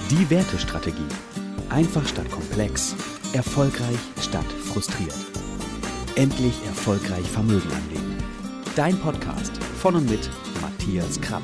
Die Wertestrategie. Einfach statt komplex, erfolgreich statt frustriert. Endlich erfolgreich Vermögen anlegen. Dein Podcast von und mit Matthias Krapp.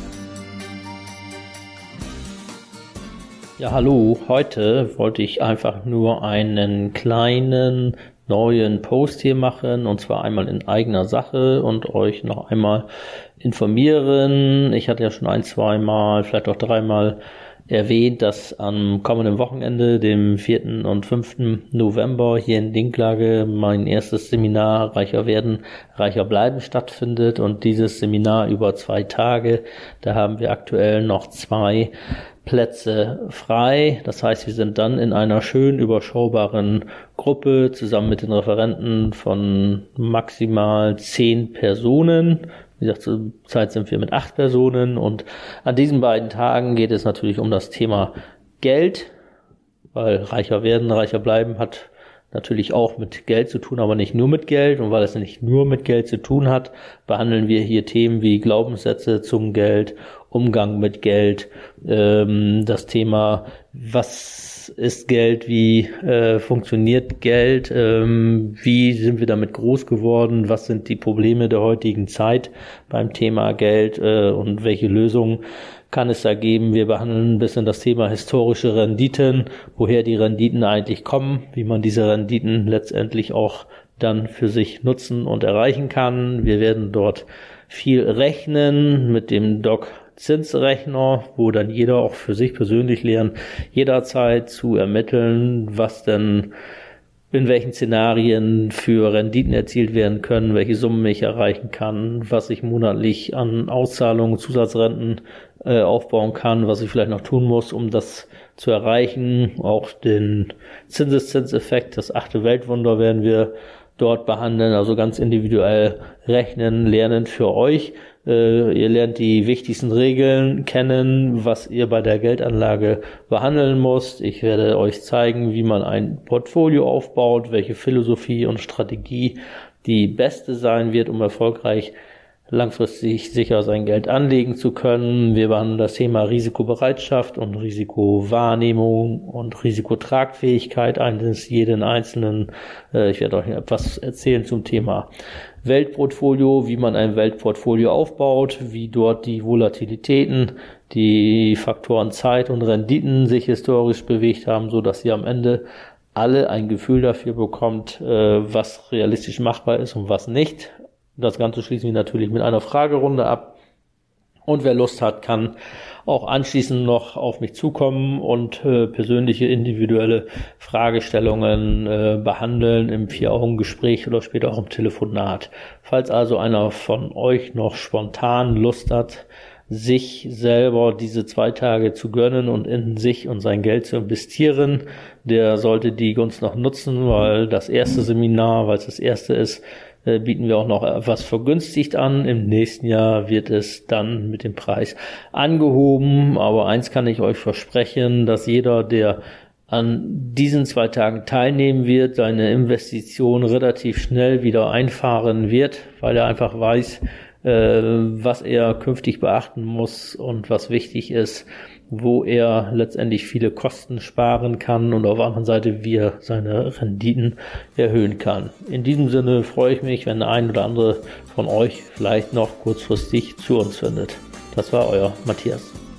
Ja, hallo. Heute wollte ich einfach nur einen kleinen neuen Post hier machen, und zwar einmal in eigener Sache und euch noch einmal informieren. Ich hatte ja schon ein, zweimal, vielleicht auch dreimal erwähnt, dass am kommenden Wochenende, dem 4. und 5. November hier in Dinklage mein erstes Seminar Reicher werden, reicher bleiben stattfindet, und dieses Seminar über 2 Tage, da haben wir aktuell noch 2 Plätze frei. Das heißt, wir sind dann in einer schön überschaubaren Gruppe zusammen mit den Referenten von maximal 10 Personen. Wie gesagt, zurzeit sind wir mit 8 Personen, und an diesen beiden Tagen geht es natürlich um das Thema Geld, weil reicher werden, reicher bleiben hat natürlich auch mit Geld zu tun, aber nicht nur mit Geld. Und weil es nicht nur mit Geld zu tun hat, behandeln wir hier Themen wie Glaubenssätze zum Geld, Umgang mit Geld, das Thema, was ist Geld, wie funktioniert Geld, wie sind wir damit groß geworden, was sind die Probleme der heutigen Zeit beim Thema Geld und welche Lösungen kann es da geben. Wir behandeln ein bisschen das Thema historische Renditen, woher die Renditen eigentlich kommen, wie man diese Renditen letztendlich auch dann für sich nutzen und erreichen kann. Wir werden dort viel rechnen mit dem Zinsrechner, wo dann jeder auch für sich persönlich lernt, jederzeit zu ermitteln, was denn in welchen Szenarien für Renditen erzielt werden können, welche Summen ich erreichen kann, was ich monatlich an Auszahlungen, Zusatzrenten aufbauen kann, was ich vielleicht noch tun muss, um das zu erreichen. Auch den Zinseszinseffekt, das 8. Weltwunder, werden wir dort behandeln, also ganz individuell rechnen, lernen für euch. Ihr lernt die wichtigsten Regeln kennen, was ihr bei der Geldanlage behandeln müsst. Ich werde euch zeigen, wie man ein Portfolio aufbaut, welche Philosophie und Strategie die beste sein wird, um erfolgreich langfristig sicher sein Geld anlegen zu können. Wir behandeln das Thema Risikobereitschaft und Risikowahrnehmung und Risikotragfähigkeit eines jeden Einzelnen. Ich werde euch etwas erzählen zum Thema Weltportfolio, wie man ein Weltportfolio aufbaut, wie dort die Volatilitäten, die Faktoren Zeit und Renditen sich historisch bewegt haben, so dass ihr am Ende alle ein Gefühl dafür bekommt, was realistisch machbar ist und was nicht. Das Ganze schließen wir natürlich mit einer Fragerunde ab. Und wer Lust hat, kann auch anschließend noch auf mich zukommen und persönliche, individuelle Fragestellungen behandeln im 4-Augen-Gespräch oder später auch im Telefonat. Falls also einer von euch noch spontan Lust hat, sich selber diese 2 Tage zu gönnen und in sich und sein Geld zu investieren, der sollte die Gunst noch nutzen, weil das erste Seminar, weil es das erste ist, bieten wir auch noch etwas vergünstigt an. Im nächsten Jahr wird es dann mit dem Preis angehoben. Aber eins kann ich euch versprechen, dass jeder, der an diesen 2 Tagen teilnehmen wird, seine Investition relativ schnell wieder einfahren wird, weil er einfach weiß, was er künftig beachten muss und was wichtig ist, wo er letztendlich viele Kosten sparen kann und auf der anderen Seite, wie er seine Renditen erhöhen kann. In diesem Sinne freue ich mich, wenn der ein oder andere von euch vielleicht noch kurzfristig zu uns findet. Das war euer Matthias.